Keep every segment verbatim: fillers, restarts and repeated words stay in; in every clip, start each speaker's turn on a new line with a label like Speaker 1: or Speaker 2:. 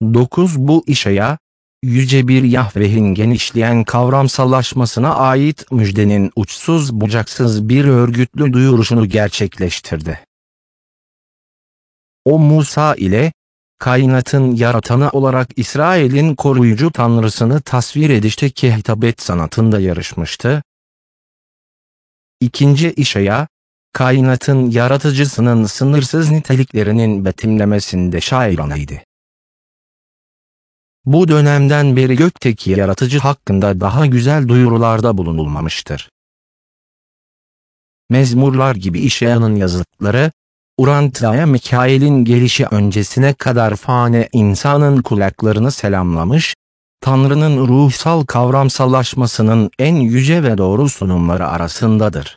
Speaker 1: dokuz Bu İşaya, yüce bir Yahveh'in genişleyen kavramsallaşmasına ait müjdenin uçsuz bucaksız bir örgütlü duyuruşunu gerçekleştirdi. O Musa ile, kainatın yaratanı olarak İsrail'in koruyucu tanrısını tasvir edişteki hitabet sanatında yarışmıştı. İkinci İşaya, kainatın yaratıcısının sınırsız niteliklerinin betimlemesinde şairaneydi. Bu dönemden beri gökteki yaratıcı hakkında daha güzel duyurularda bulunulmamıştır. Mezmurlar gibi İşaya'nın yazıtları, Uranta'ya Mikail'in gelişi öncesine kadar fane insanın kulaklarını selamlamış, Tanrı'nın ruhsal kavramsallaşmasının en yüce ve doğru sunumları arasındadır.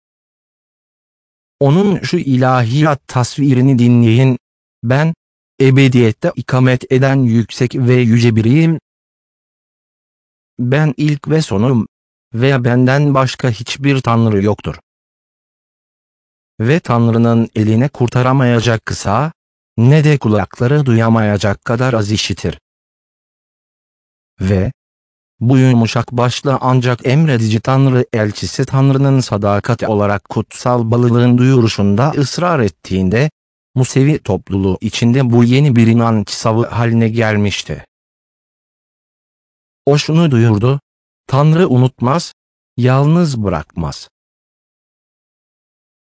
Speaker 1: Onun şu ilahiyat tasvirini dinleyin: ben, ebediyette ikamet eden yüksek ve yüce biriyim. Ben ilk ve sonum ve benden başka hiçbir tanrı yoktur. Ve Tanrı'nın eline kurtaramayacak kısa, ne de kulakları duyamayacak kadar az işitir. Ve, bu yumuşak başlı ancak emredici Tanrı elçisi Tanrı'nın sadakati olarak kutsal balılığın duyuruşunda ısrar ettiğinde, Musevi topluluğu içinde bu yeni bir inanç savı haline gelmişti. O şunu duyurdu: Tanrı unutmaz, yalnız bırakmaz.